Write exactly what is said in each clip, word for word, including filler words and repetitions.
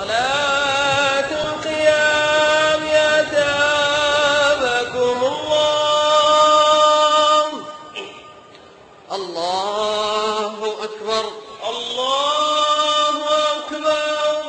صلاة القيام أتابكم الله. الله أكبر. الله أكبر.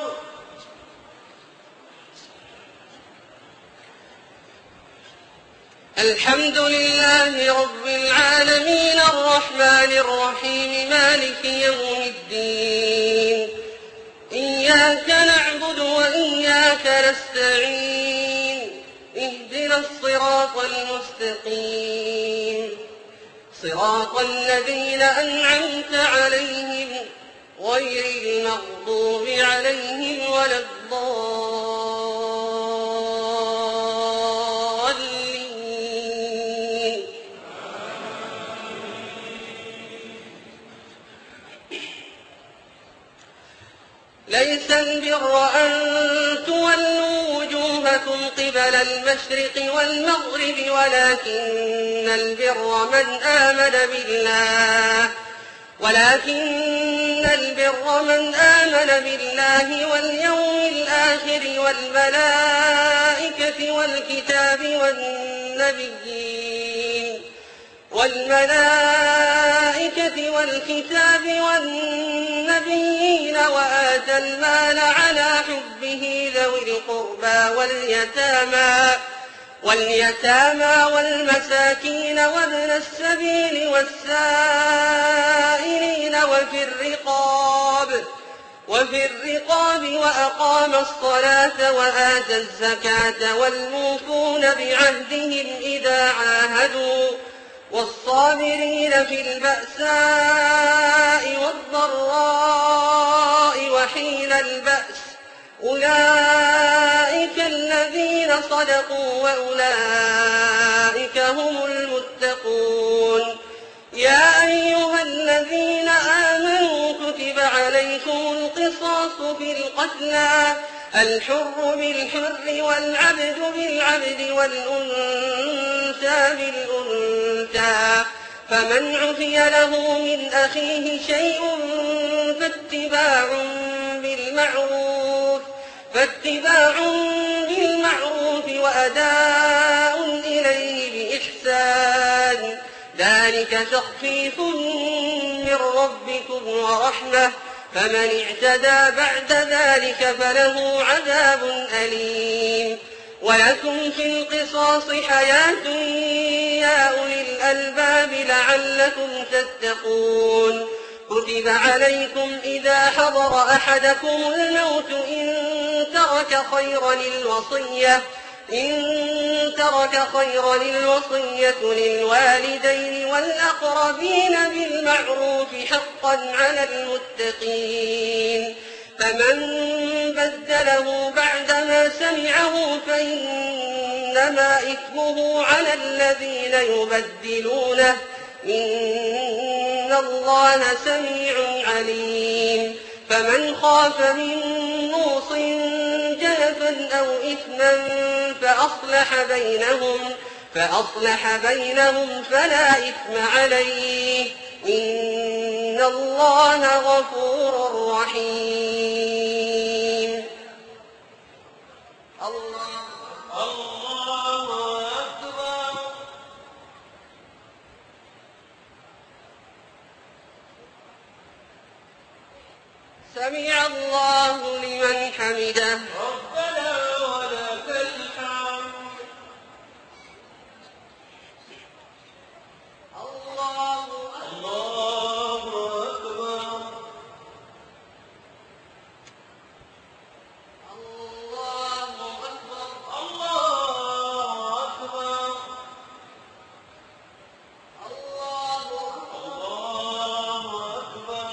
الحمد لله رب العالمين الرحمن الرحيم مالك يوم الدين. إياك نعبد وإياك نستعين. اهدنا الصراط المستقيم صراط الذين أنعمت عليهم غير المغضوب عليهم ولا الضالين. ليس البر أن تولوا وجوهكم قبل المشرق والمغرب ولكن البر من آمن بالله ولكن البر من آمن بالله واليوم الآخر والملائكة والكتاب والنبيين والملائكة والكتاب والنبيين وآتى المال على حبه ذوي القربى واليتامى واليتامى والمساكين وابن السبيل والسائلين وفي الرقاب وفي الرقاب وأقام الصلاة وآتى الزكاة والموفون بعهدهم إذا عاهدوا والصابرين في البأساء والضراء وحين البأس أولئك الذين صدقوا وأولئك هم المتقون. يا أيها الذين آمنوا كتب عليكم القصاص في القتلى الحر بالحر والعبد بالعبد والأنثى بالأنثى فمن عفي له من أخيه شيء فاتباع بالمعروف فاتباع بالمعروف وأداء إليه بإحسان ذلك تخفيف من ربكم ورحمة فمن اعتدى بعد ذلك فله عذاب أليم. ولكم في القصاص حياة يا أولي الألباب لعلكم تتقون. كتب عليكم إذا حضر أحدكم الموت إن ترك خيرا الوصية إن ترك خيرا الوصية للوالدين والأقربين بالمعروف حقا على المتقين. فمن بدله بعدما سمعه فإنما إثمه على الذين يبدلونه إن الله سميع عليم. فمن خاف من موص جنفا أو إثما فأصلح بينهم فأصلح بينهم فلا إثم عليه إن الله غفور رحيم. الله الله أكبر. سمع الله لمن حمده. ربنا ولك الحمد. الله الله أكبر. الله أكبر. الله أكبر. الله الله أكبر.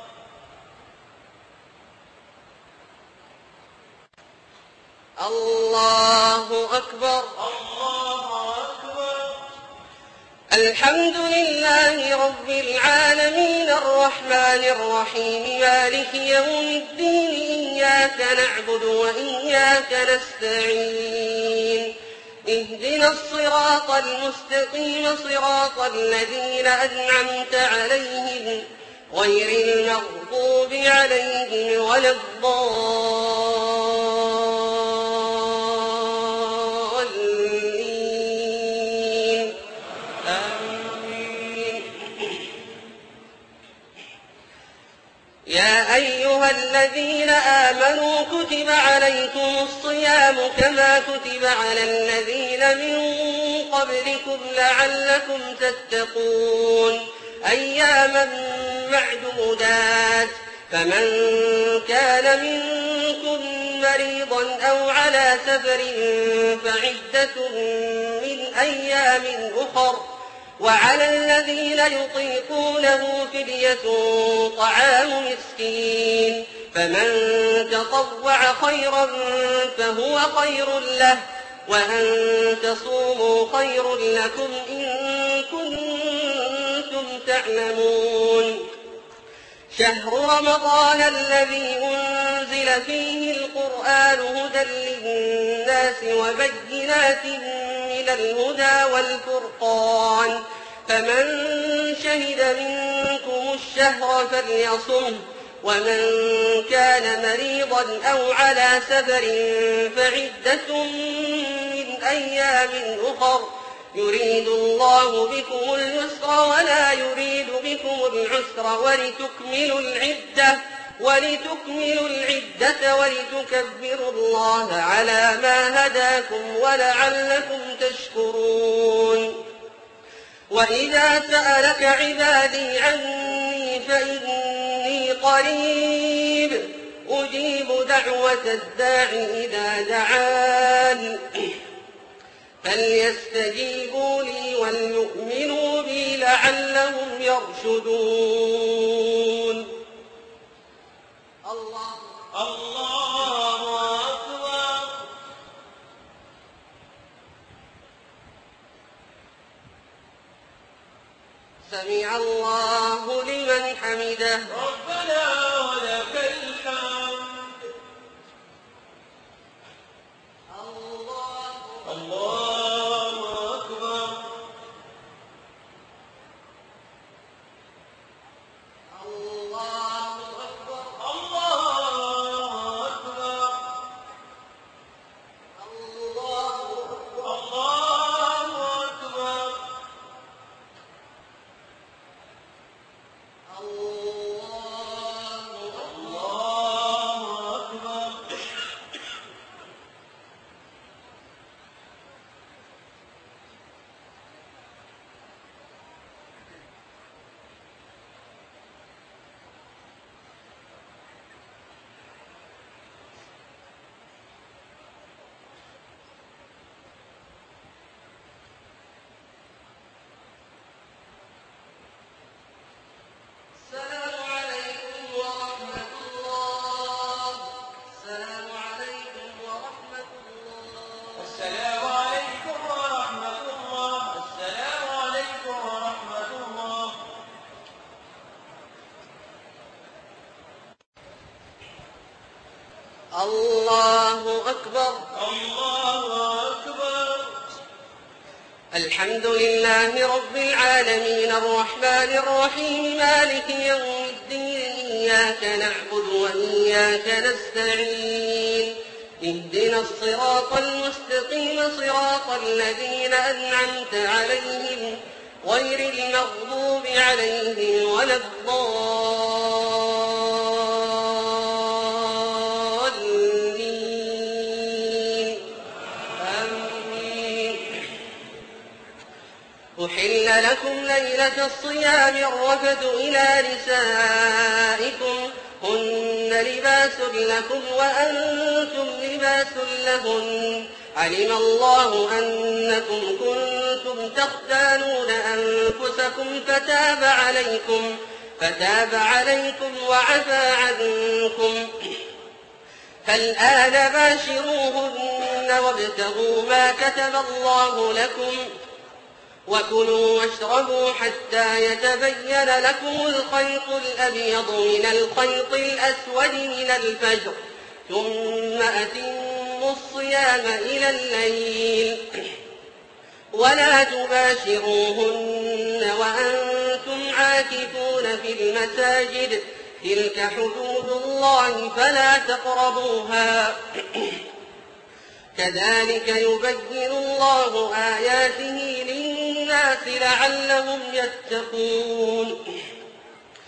الله أكبر. الله أكبر. الحمد لله رب العالمين الرحمن الرحيم مالك يوم الدين. إياك نعبد وإياك نستعين. اهدنا الصراط المستقيم صراط الذين أنعمت عليهم غير المغضوب عليهم ولا الضالين. يا أيها الذين آمنوا كتب عليكم الصيام كما كتب على الذين من قبلكم لعلكم تتقون أياما معدودات فمن كان منكم مريضا أو على سفر فعدة من أيام أخر وعلى الذين يطيقونه فدية طعام مسكين فمن تطوع خيرا فهو خير له وأن تصوموا خير لكم إن كنتم تعلمون شهر رمضان الذي أنزل فيه القرآن هدى للناس وبينات من الهدى والفرقان فمن شهد منكم الشهر فليصمه ومن كان مريضا أو على سفر فعدة من أيام أخر يريد الله بكم اليسر ولا يريد بكم العسر ولتكملوا العدة ولتكملوا العدة ولتكبروا الله على ما هداكم ولعلكم تشكرون وإذا سألك عبادي عني فإني قريب أجيب دعوة الداع إذا دعان فليستجيبوا لي وليؤمنوا بي لعلهم يرشدون الله الله أكبر. سمع الله لمن حمده ربنا ولك الحمد. الله الله أكبر. الله أكبر الله أكبر. الله أكبر الله أكبر. الله أكبر. السلام عليكم ورحمة الله السلام عليكم ورحمة الله السلام عليكم ورحمة الله. السلام عليكم ورحمة الله. الله أكبر الله أكبر. الحمد لله رب العالمين الرحمن الرحيم مالك يوم الدين إياك نعبد وإياك نستعين اهدنا الصراط المستقيم صراط الذين أنعمت عليهم غير المغضوب عليهم ولا الضالين آمين. أحل لكم ليلة الصيام الرفث إلى نسائكم هن لباس لكم وأنتم لباس لهن علم الله أنكم كنتم تختانون أنفسكم فتاب عليكم فتاب عليكم وعفى عنكم فالآن باشروهن وابتغوا ما كتب الله لكم وكلوا واشربوا حتى يتبين لكم الخيط الأبيض من الخيط الأسود من الفجر ثم أتموا الصيام إلى الليل ولا تباشروهن وأنتم عاكفون في المساجد تلك حدود الله فلا تقربوها كذلك يبين الله آياته للناس لعلهم يتقون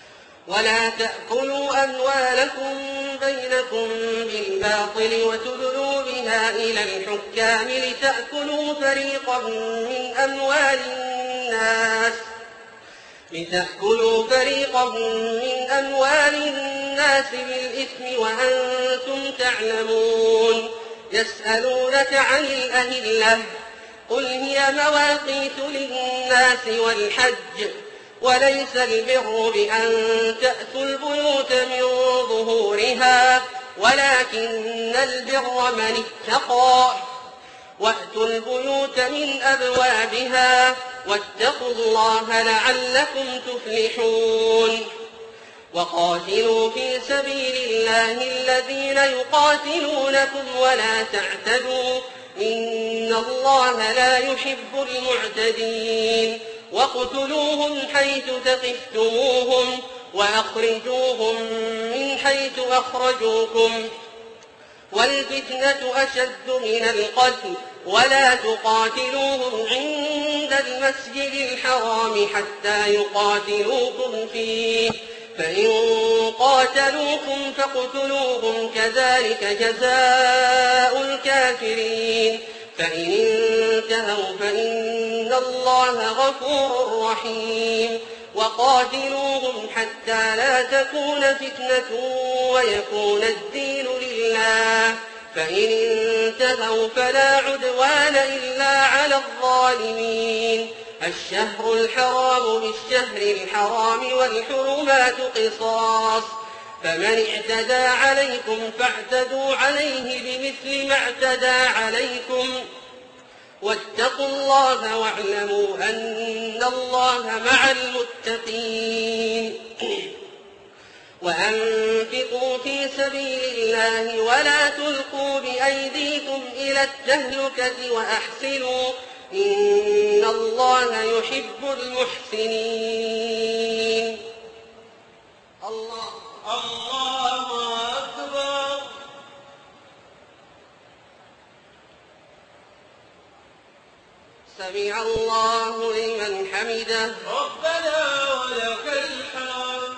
ولا تأكلوا أموالكم بينكم بالباطل وتدلوا بها إلى الحكام لتأكلوا فريقا من أموال الناس لتأكلوا فريقا من أموال الناس بالإثم وأنتم تعلمون. يسألونك عن الأهلة قل هي مواقيت للناس والحج وليس البر بأن تأتوا البيوت من ظهورها ولكن البر من اتقى وأتوا البيوت من أبوابها واتقوا الله لعلكم تفلحون. وقاتلوا في سبيل الله الذين يقاتلونكم ولا تعتدوا إن الله لا يحب المعتدين. واقتلوهم حيث ثقفتموهم وأخرجوهم من حيث أخرجوكم والفتنة أشد من القتل ولا تقاتلوهم عند المسجد الحرام حتى يقاتلوكم فيه فإن قاتلوكم فاقتلوهم كذلك جزاء الكافرين. فإن انتهوا فإن الله غفور رحيم. وقاتلوهم حتى لا تكون فتنة ويكون الدين لله فإن انتهوا فلا عدوان إلا على الظالمين. الشهر الحرام بالشهر الحرام والحرمات قصاص فمن اعتدى عليكم فاعتدوا عليه بمثل ما اعتدى عليكم واتقوا الله واعلموا أن الله مع المتقين. وأنفقوا في سبيل الله ولا تلقوا بأيديكم إلى التهلكة وأحسنوا إن الله يحب المحسنين. الله الله أكبر. سمع الله لمن حمده. ربنا ولك الحمد.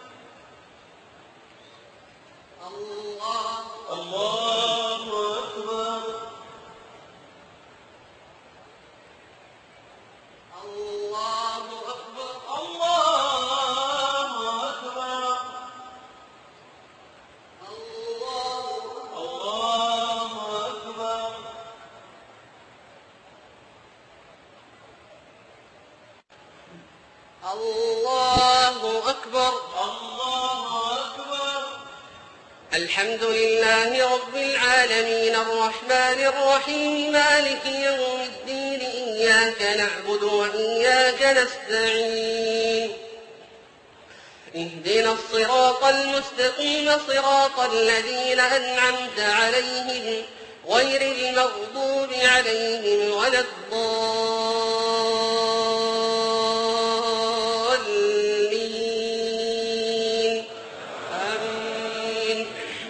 الله الله أكبر. الله أكبر. الله أكبر. الله الله أكبر. الله أكبر. الله أكبر. الحمد لله رب العالمين الرحمن الرحيم مالك يوم الدين إياك نعبد وإياك نستعين اهدنا الصراط المستقيم صراط الذين أنعمت عليهم غير المغضوب عليهم ولا الضالين آمين.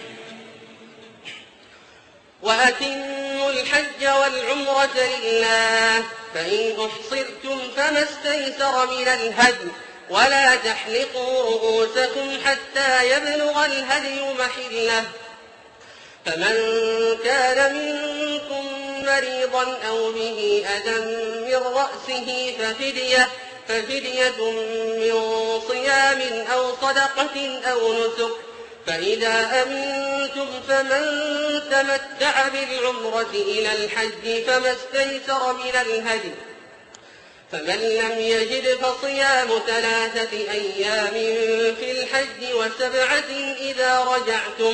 وأتموا الحج والعمرة لله فإن أحصرتم فما استيسر من الهدي ولا تحلقوا رؤوسكم حتى يبلغ الهدي محله فمن كان منكم مريضا أو به أذى من رأسه ففدية, ففدية من صيام أو صدقة أو نسك فإذا أمنتم فمن تمتع بالعمرة إلى الحج فما استيسر من الهدي فمن لم يجد فصيام ثلاثة أيام في الحج وسبعة إذا رجعتم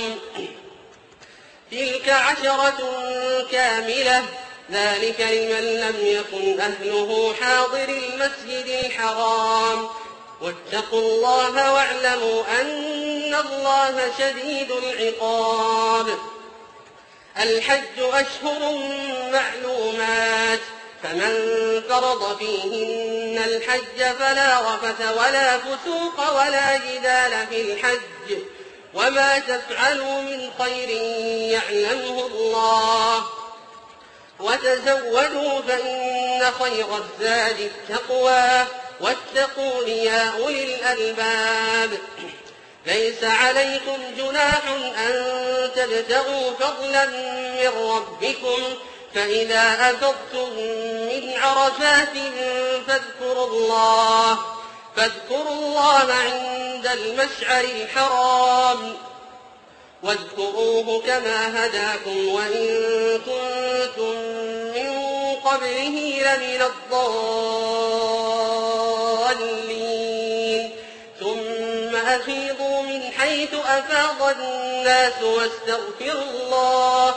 تلك عشرة كاملة ذلك لمن لم يكن أهله حاضر المسجد الحرام واتقوا الله واعلموا أن الله شديد العقاب. الحج أشهر معلومات فمن فرض فيهن الحج فلا رفث ولا فسوق ولا جدال في الحج وما تفعلوا من خير يعلمه الله وتزودوا فإن خير الزاد التقوى واتقون يا أولي الألباب. ليس عليكم جناح أن تبتغوا فضلا من ربكم، فإذا أفضتم من عرفات فاذكروا الله فاذكروا الله عند المشعر الحرام واذكروه كما هداكم وإن كنتم من قبله لمن الضالين. ثم أفيضوا من حيث أفاض الناس واستغفروا الله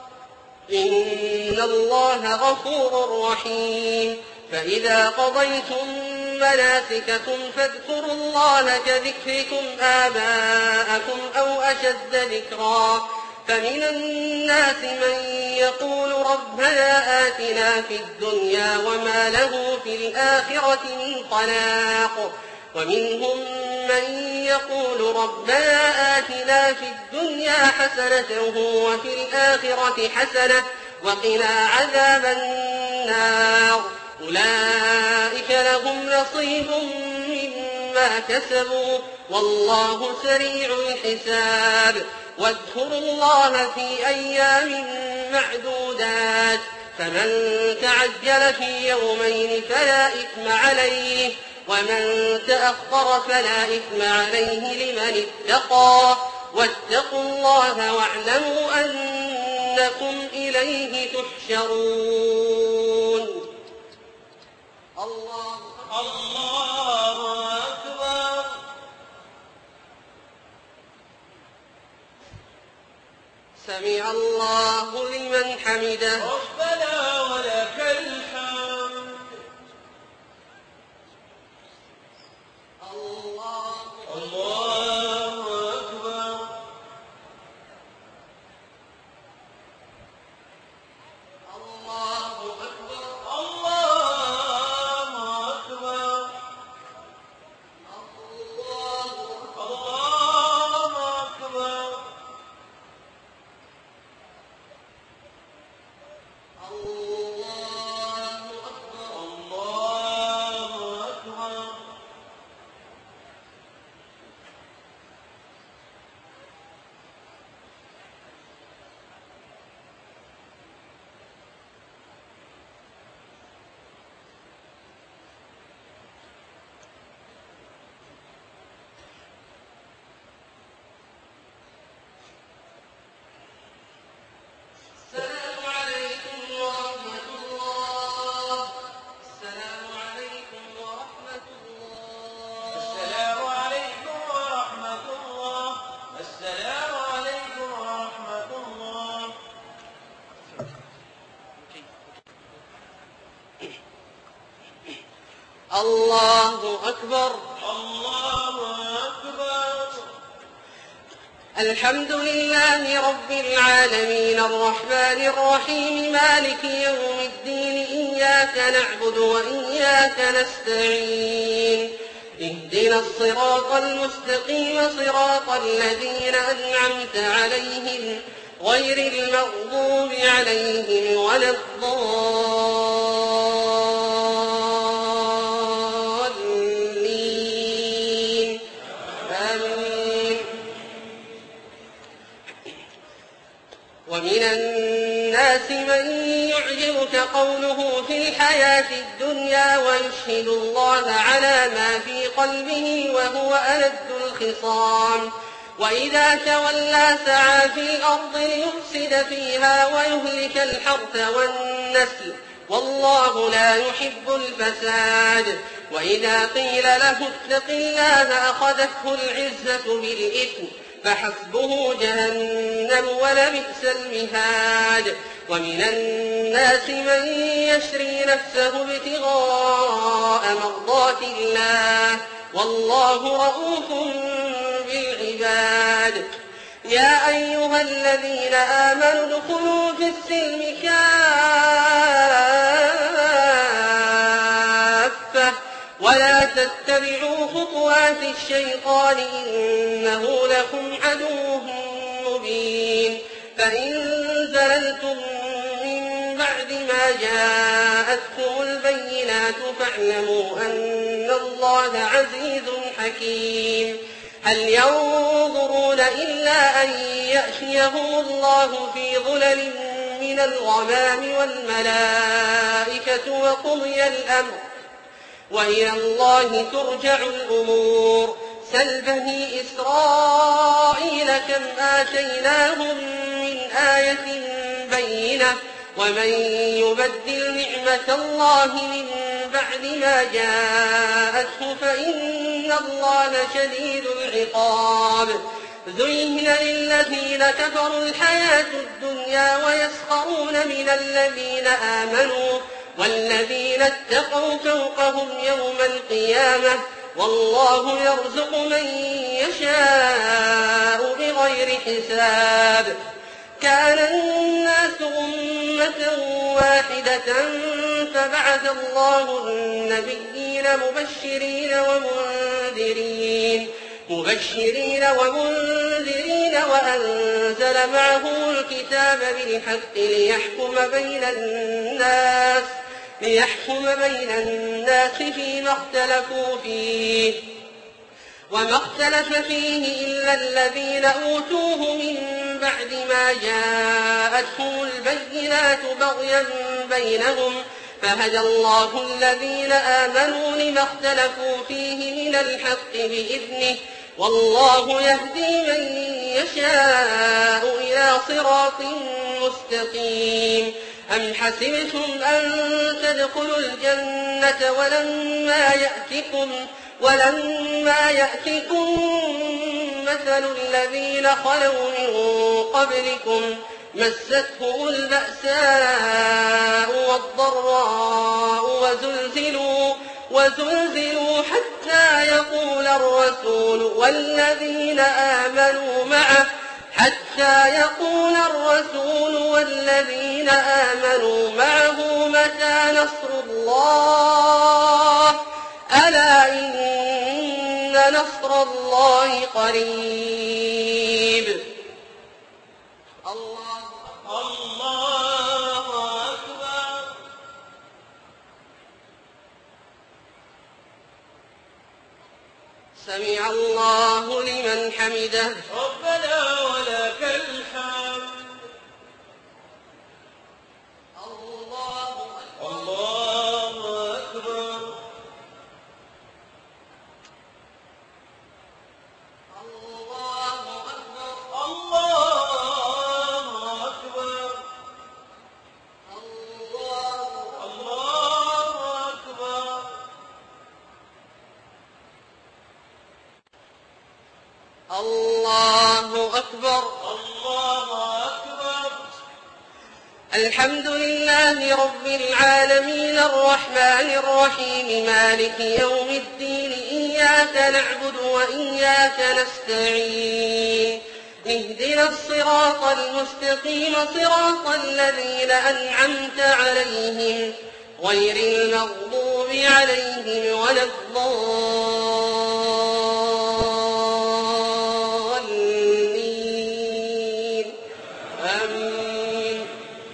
إن الله غفور رحيم. فإذا قضيتم مناسككم فاذكروا الله كذكركم آباءكم أو أشد ذكرا. فمن الناس من يقول ربنا آتنا في الدنيا وما له في الآخرة من خلاق، ومنهم من يقول ربنا آتنا في الدنيا حسنة وفي الآخرة حسنة وقنا عذاب النار. أولئك لهم نصيب مما كسبوا والله سريع الحساب. واذكروا الله في أيام معدودات، فمن تعجل في يومين فلا إثم عليه ومن تأخر فلا إثم عليه لمن اتقى. واتقوا الله واعلموا أنكم إليه تحشرون. الله الله أكبر. سمع الله لمن حمده. ربنا ولك الحمد. الله الله أكبر. الله أكبر. الله أكبر. الله الله أكبر. الله أكبر. الله أكبر. السلام عليكم ورحمة الله. السلام عليكم ورحمة الله. السلام عليكم ورحمة الله. السلام عليكم ورحمة الله. الله أكبر. الله أكبر. الحمد لله رب العالمين الرحمن الرحيم مالك يوم الدين إياك نعبد وإياك نستعين اهدنا الصراط المستقيم صراط الذين أنعمت عليهم غير المغضوب عليهم ولا الضالين. آمين. ومن الناس من يعجبك قوله في الحياة الدنيا ويشهد الله على ما في قلبه وهو ألد الخصام وإذا تولى سعى في الأرض ليفسد فيها ويهلك الحرث والنسل والله لا يحب الفساد. وإذا قيل له اتق الله أخذته العزة بالإثم فحسبه جهنم ولبئس المهاد. ومن الناس من يشري نفسه ابتغاء مرضات الله والله رؤوف بالعباد. يا أيها الذين آمنوا ادخلوا في السلم كافة ولا تتبعوا خطوات الشيطان إنه لكم عدو مبين. فإن زللتم من بعد ما جاءتكم البينات فاعلموا أن الله عزيز حكيم. هل ينظرون إلا أن يأتيهم الله في ظلل من الغمام والملائكة وقضي الأمر وإلى الله ترجع الأمور. سل بني إسرائيل كم آتيناهم من آية بينة ومن يبدل نعمة الله من بعد ما جاءته فإن الله شديد العقاب. زين للذين كفروا الحياة الدنيا ويسخرون من الذين آمنوا والذين اتقوا فوقهم يوم القيامة والله يرزق من يشاء بغير حساب. كان الناس أمة واحدة فبعث الله النبيين مبشرين ومنذرين مبشرين ومنذرين وأنزل معهم الكتاب بالحق ليحكم بين الناس ليحكم بين الناس فيما اختلفوا فيه وما اختلف فيه إلا الذين أوتوه من بعد ما جاءتهم البينات بغيا بينهم فهدى الله الذين آمنوا لما اختلفوا فيه من الحق بإذنه والله يهدي من يشاء إلى صراط مستقيم. أم حسبتم أن تدخلوا الجنة ولما يأتكم ولما يأتكم مثل الذين خلوا من قبلكم مستهم البأساء والضراء وزلزلوا, وزلزلوا حتى يقول الرسول والذين آمنوا معه حتى يقول الرسول والذين آمنوا معه متى نصر الله ألا إن نصر الله قريب. الله الله أكبر. سمع الله لمن حمده. ربنا ولك الحمد. الله أكبر. الله أكبر. الله أكبر. الله أكبر. الله الله أكبر. الله أكبر. الله أكبر. الحمد لله رب العالمين الرحمن الرحيم مالك يوم الدين إياك نعبد وإياك نستعين اهدنا الصراط المستقيم صراط الذين أنعمت عليهم غير المغضوب عليهم ولا الضالين آمين.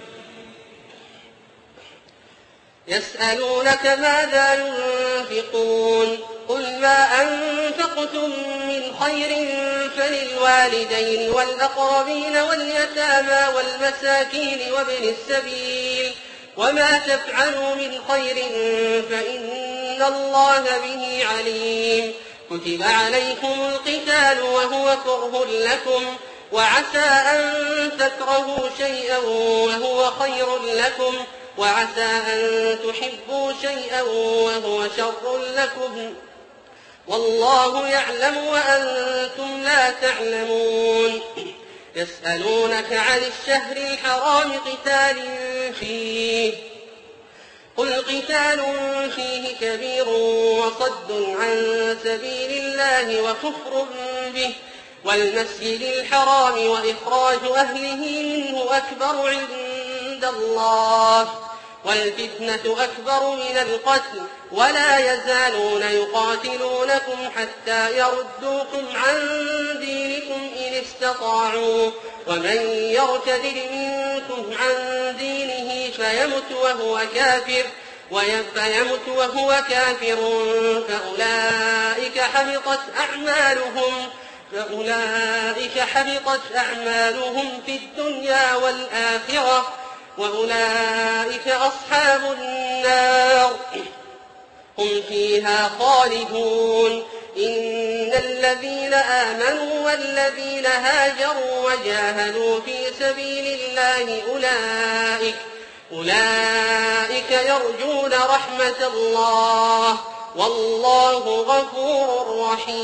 يسألونك ماذا ينفقون قل ما أنفقتم من خير فللوالدين والأقربين واليتامى والمساكين وابن السبيل وما تفعلوا من خير فإن الله به عليم. كتب عليكم القتال وهو كره لكم وعسى أن تكرهوا شيئا وهو خير لكم وعسى أن تحبوا شيئا وهو شر لكم والله يعلم وأنتم لا تعلمون. يسألونك عن الشهر الحرام قتال فيه قل قتال فيه كبير وصد عن سبيل الله وكفر به والمسجد الحرام وإخراج أهله منه أكبر عند الله والفتنة أكبر من القتل ولا يزالون يقاتلونكم حتى يردوكم عن دينكم إن استطاعوا ومن يرتد منكم عن دينه فيمت وهو كافر فيمت وهو كافر فأولئك حبطت أعمالهم فأولئك حبطت أعمالهم في الدنيا والآخرة وأولئك أصحاب النار هم فيها خالدون. إن الذين آمنوا والذين هاجروا وجاهدوا في سبيل الله أولئك أولئك يرجون رحمة الله والله غفور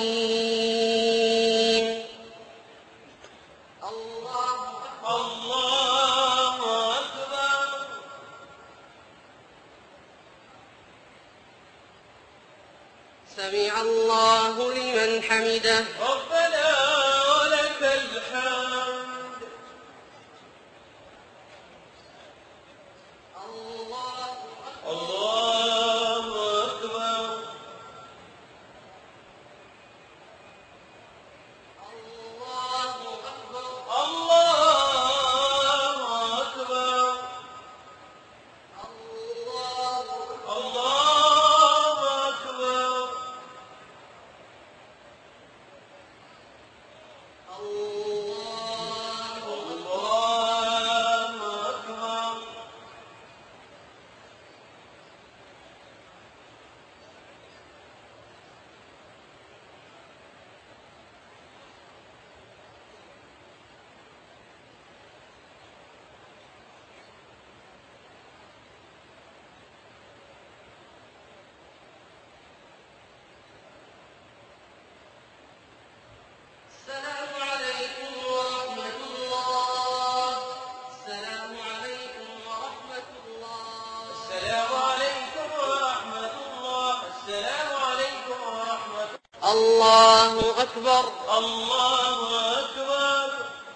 رحيم. الله الله أكبر. سمع الله لمن حمده. ربنا ولك الحمد. الله الله أكبر. الله أكبر. الله أكبر. الله الله أكبر. الله الله أكبر. السلام عليكم ورحمة الله. السلام عليكم ورحمة الله. السلام عليكم ورحمة الله. السلام عليكم ورحمة الله أكبر. الله أكبر.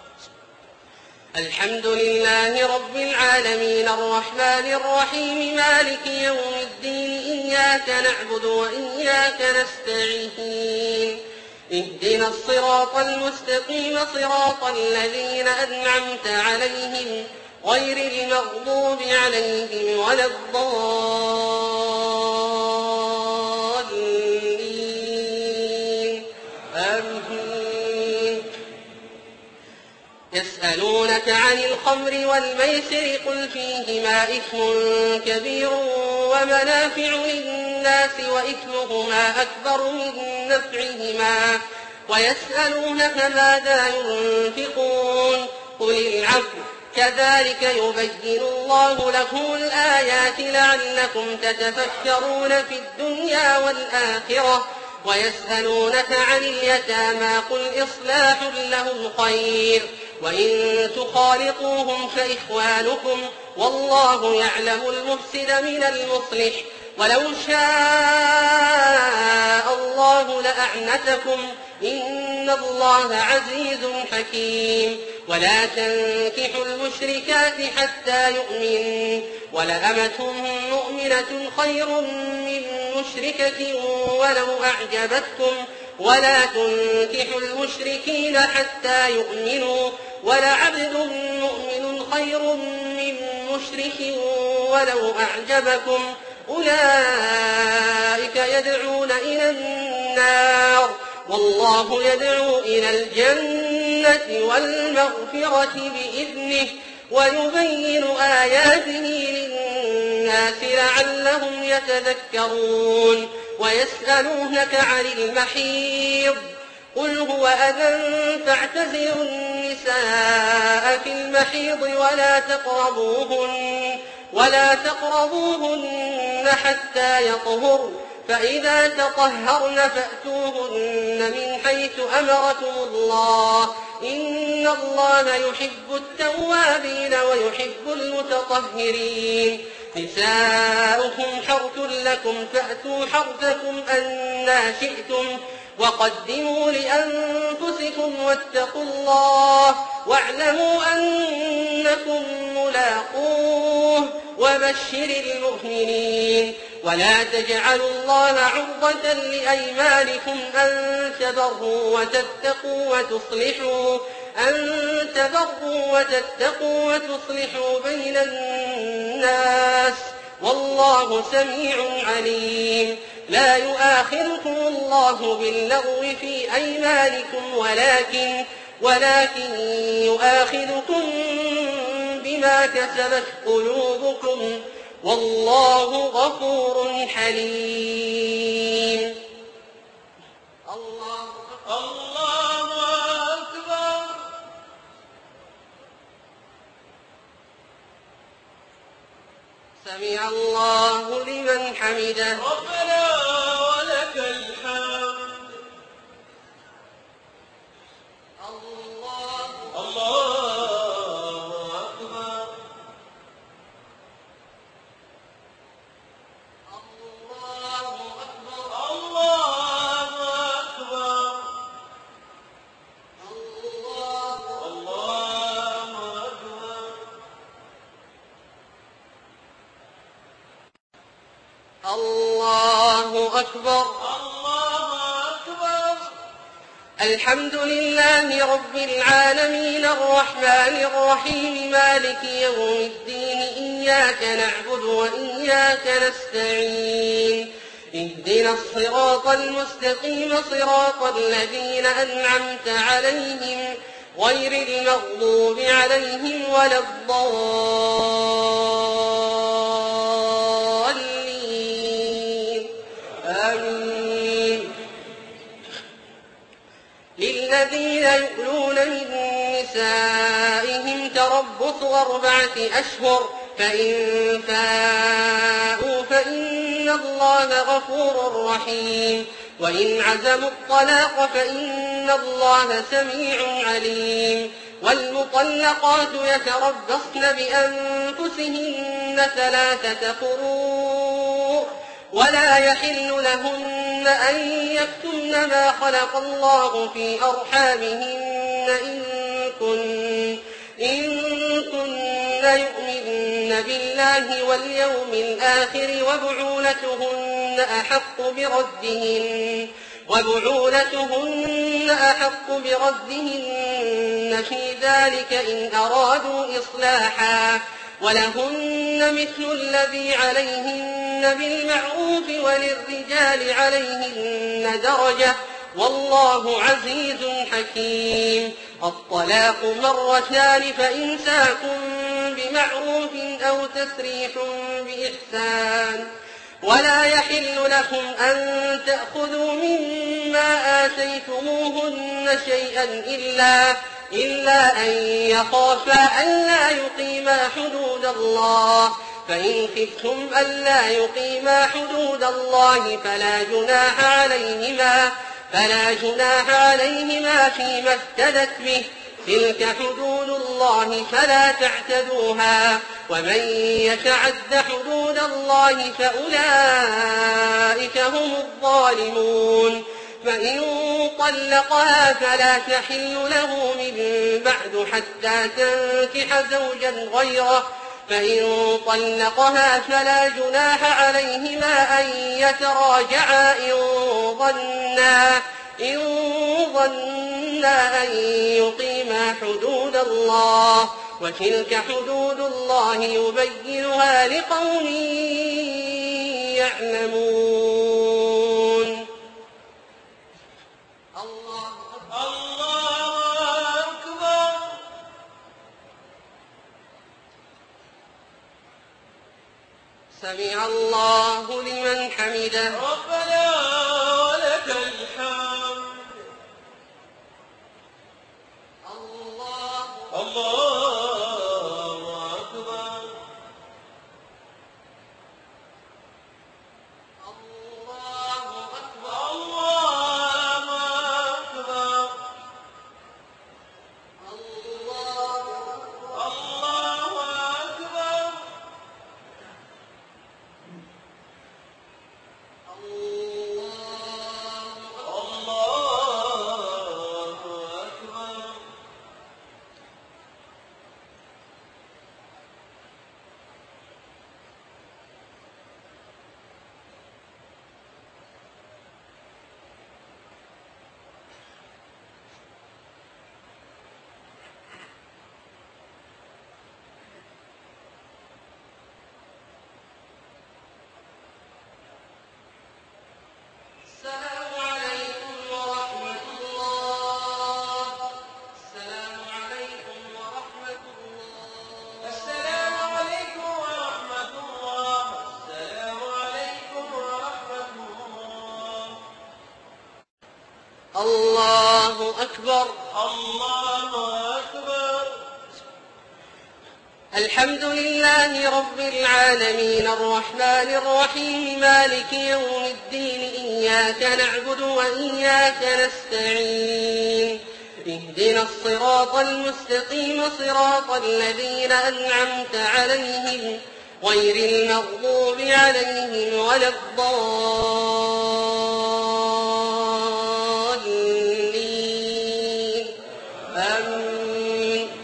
الحمد لله رب العالمين الرحمن الرحيم مالك يوم الدين إياك نعبد وإياك نستعين اهدنا الصراط المستقيم صراط الذين أنعمت عليهم غير المغضوب عليهم ولا الضالين آمين. يسألونك عن الخمر والميسر قل فيهما إثم كبير ومنافع للناس وإثمهما أكبر من نفعهما ويسألونك ماذا ينفقون قل العفو كذلك يبين الله لكم الآيات لعلكم تتفكرون في الدنيا والآخرة ويسألونك عن اليتامى قل إصلاح لهم خير وإن تخالطوهم فإخوانكم والله يعلم المفسد من المصلح ولو شاء الله لأعنتكم إن الله عزيز حكيم. ولا تنكحوا المشركات حتى يؤمنوا ولأمة مؤمنة خير من مشركة ولو أعجبتكم ولا تنكحوا المشركين حتى يؤمنوا ولعبد مؤمن خير من مشرك ولو أعجبكم أولئك يدعون إلى النار والله يدعو إلى الجنة والمغفرة بإذنه ويبين آياته للناس لعلهم يتذكرون. ويسألونك عن المحيض قل هو أذى فاعتزلوا النساء في المحيض ولا تقربوهن ولا تقربوهن حتى يطهرن فإذا تطهرن فأتوهن من حيث أمركم الله إن الله يحب التوابين ويحب المتطهرين. نساؤكم حرث لكم فأتوا حرثكم أنى شئتم وقدموا لأنفسكم واتقوا الله واعلموا أنكم ملاقوه فلاقوه وبشر المؤمنين. ولا تجعلوا الله عرضة لأيمانكم أن تبروا وتتقوا وتصلحوا أن تبروا وتتقوا وتصلحوا بين الناس والله سميع عليم. لا يؤاخذكم الله باللغو في أيمانكم ولكن ولكن يؤاخذكم بما كسبت قلوبكم والله غفور حليم. الله الله أكبر. سمع الله لمن حمده. ربنا ولك الحمد. الله الله أكبر. الله أكبر. الله أكبر. الله الله أكبر. الله أكبر. الله أكبر. الحمد لله رب العالمين الرحمن الرحيم مالك يوم الدين إياك نعبد وإياك نستعين اهدنا الصراط المستقيم صراط الذين أنعمت عليهم غير المغضوب عليهم ولا الضالين آمين. للذين يؤلون من نسائهم تربص أربعة أشهر فإن فاءوا فإن الله غفور رحيم. وإن عزموا الطلاق فإن الله سميع عليم. والمطلقات يتربصن بأنفسهن ثلاثة قروء ولا يحل لهن أن يكتمن ما خلق الله في أرحامهن إن كن إن كن يؤمن بالله واليوم الآخر وبعولتهن أحق بردهن وبعولتهن أحق بردهن في ذلك إن أرادوا إصلاحا ولهن مثل الذي عليهن بالمعروف وللرجال عليهن درجة والله عزيز حكيم. الطلاق مرتان فإمساك بمعروف أو تسريح بإحسان. ولا يحل لكم أن تأخذوا مما آتيتموهن شيئا إلا إلا أن يخافا ألا يقيما حدود الله. فإن خفتم ألا يقيما حدود الله فلا جناح عليهما فلا جناح عليهما فيما افتدت به. تلك حدود الله فلا تعتدوها ومن يتعد حدود الله فأولئك هم الظالمون. فإن طلقها فلا تحل له من بعد حتى تنكح زوجا غيره. فإن طلقها فلا جناح عليهما أن يتراجعا إن ظنا إن ظنا أن يقيما حدود الله وتلك حدود الله يبينها لقوم يعلمون. الله الله أكبر. سمع الله لمن حمده. ربنا ولك الحمد. الله الله أكبر. الله أكبر. الله أكبر. الله الله أكبر. الله الله أكبر. الله أكبر. الله أكبر. الحمد لله رب العالمين الرحمن الرحيم مالك يوم الدين إياك نعبد وإياك نستعين اهدنا الصراط المستقيم صراط الذين أنعمت عليهم غير المغضوب عليهم ولا الضالين آمين.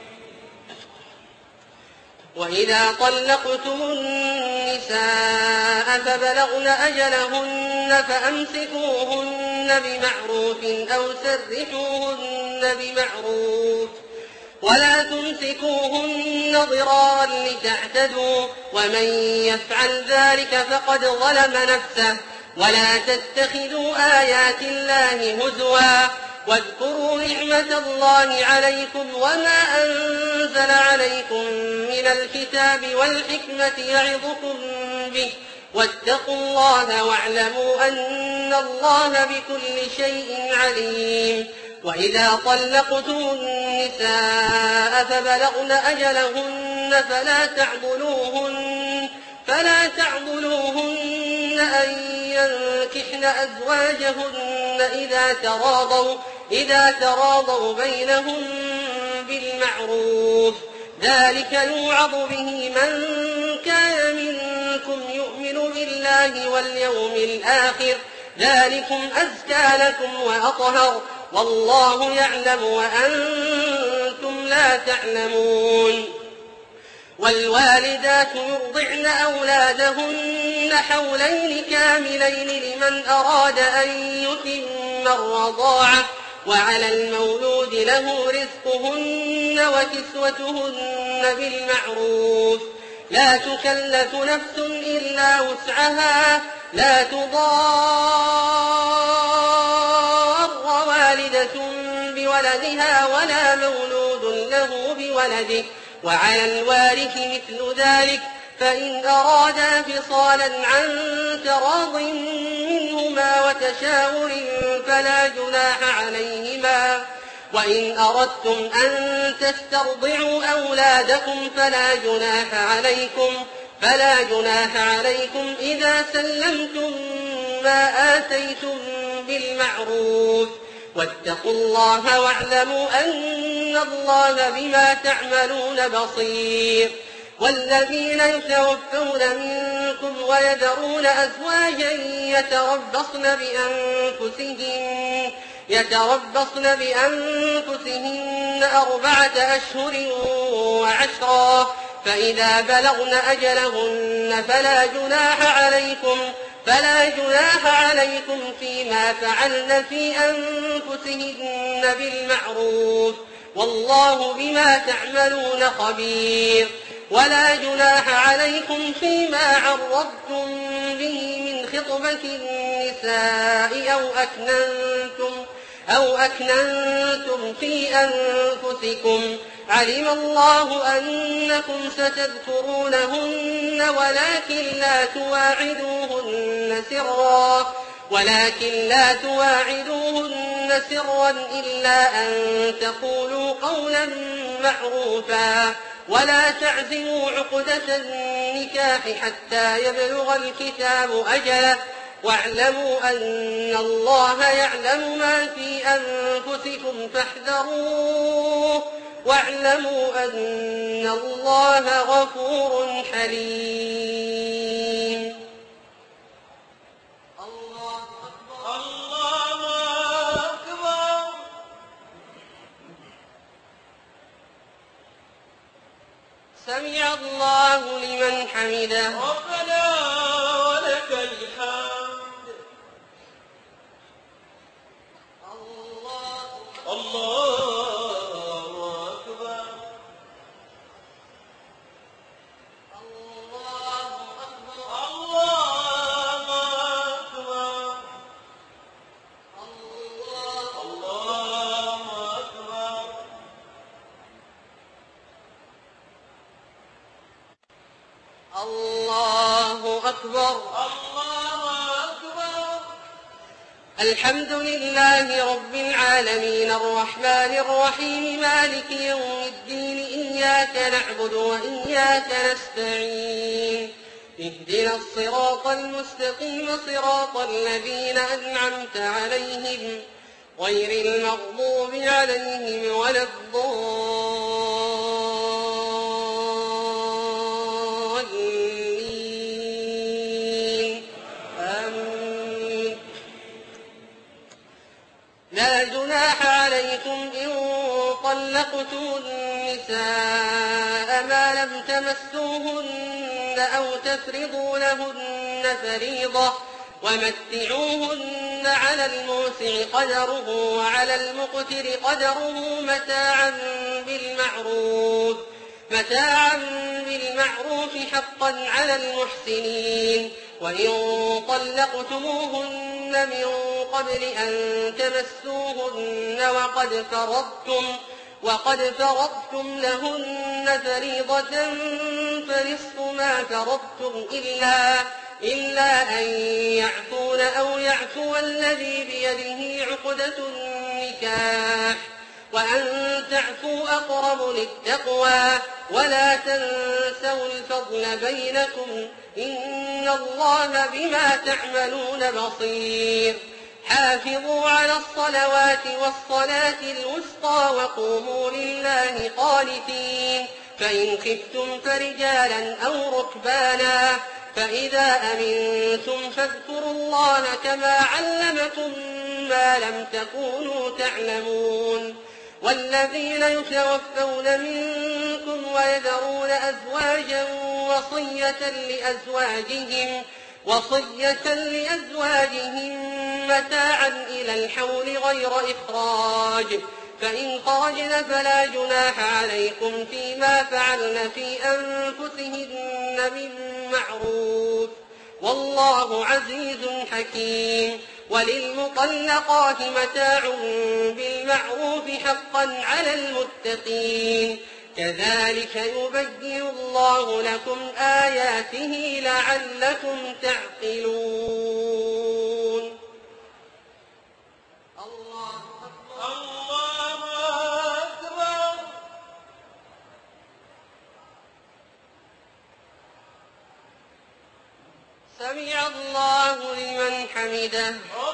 وإذا طلقتم النساء فبلغن أجلهن فأمسكوهن بمعروف أو سرحوهن بمعروف ولا تمسكوهن ضرارا لتعتدوا ومن يفعل ذلك فقد ظلم نفسه ولا تتخذوا آيات الله هزوا واذكروا نعمة الله عليكم وما أنزل عليكم من الكتاب والحكمة يعظكم به واتقوا الله واعلموا أن الله بكل شيء عليم. وإذا طلقتم النساء فبلغن أجلهن فلا تعضلوهن فلا تعضلوهن أن ينكحن أزواجهن إذا تراضوا إذا تراضوا بينهم بالمعروف ذلك يوعظ به من كان منكم يؤمن بالله واليوم الآخر ذلكم أزكى لكم وأطهر والله يعلم وأنتم لا تعلمون. والوالدات يرضعن أولادهن حولين كاملين لمن أراد أن يتم الرضاعة وعلى المولود له رزقهن وكسوتهن بالمعروف لا تكلف نفس إلا وسعها لا تضار والدة بولدها ولا مولود له بولده وعلى الوارث مثل ذلك فإن أرادا فصالا عن تراض منهما وتشاور فلا جناح عليهما وإن أردتم أن تسترضعوا أولادكم فلا جناح عليكم فلا جناح عليكم إذا سلمتم ما آتيتم بالمعروف واتقوا الله واعلموا أن الله بما تعملون بصير. والذين يتوفون منكم ويذرون أزواجا يتربصن بأنفسهن يتربصن بأنفسهن أربعة أشهر وعشرا فإذا بلغن أجلهن فلا جناح عليكم فلا جناح عليكم فيما فعلن في أنفسهن بالمعروف والله بما تعملون خبير. ولا جناح عليكم فيما عرضتم به من خطبة النساء أو أكننتم أو أكننتم في أنفسكم علم الله أنكم ستذكرونهن ولكن لا تواعدوهن سرا ولكن لا تواعدوهن سرا إلا أن تقولوا قولا معروفا ولا تعزموا عقدة النكاح حتى يبلغ الكتاب أجله واعلموا أن الله يعلم ما في أنفسكم فاحذروه واعلموا أن الله غفور حليم. الله أكبر. الله أكبر. سمع الله لمن حمده. ربنا ولك الحمد. الله الله أكبر. الله أكبر. الله أكبر. الله الله أكبر. الله أكبر. الله أكبر. الحمد لله رب العالمين الرحمن الرحيم مالك يوم الدين إياك نعبد وإياك نستعين اهدنا الصراط المستقيم صراط الذين أنعمت عليهم غير المغضوب عليهم ولا الضالين آمين. لا جناح عليكم إن طلقتم النساء ما لم تمسوهن أو تفرضوا لهن فريضة ومتعوهن على الموسع قدره وعلى المقتر قدره متاعا بالمعروف متاعا بالمعروف حقا على المحسنين. وإن طلقتموهن من قبل أن تمسوهن وقد فرضتم وقد فرضتم لهن فريضة فنصف ما فرضتم إلا إلا أن يعفون أو يعفو الذي بيده عقدة النكاح وأن تعفوا أقرب للتقوى ولا تنسوا الفضل بينكم إن الله بما تعملون بصير. حافظوا على الصلوات والصلاة الوسطى وقوموا لله قانتين. فإن خفتم فرجالا أو ركبانا فإذا أمنتم فاذكروا الله كما علمكم ما لم تكونوا تعلمون. والذين يتوفون منكم ويذرون أزواجا وصية لأزواجهم وصية لأزواجهم متاعا إلى الحول غير إخراج فإن خرجن فلا جناح عليكم فيما فعلن في أنفسهن من معروف والله عزيز حكيم. وللمطلقات متاع بالمعروف حقا على المتقين كذلك يبين الله لكم آياته لعلكم تعقلون. الله أكبر الله أكبر. سمع الله لمن حمده.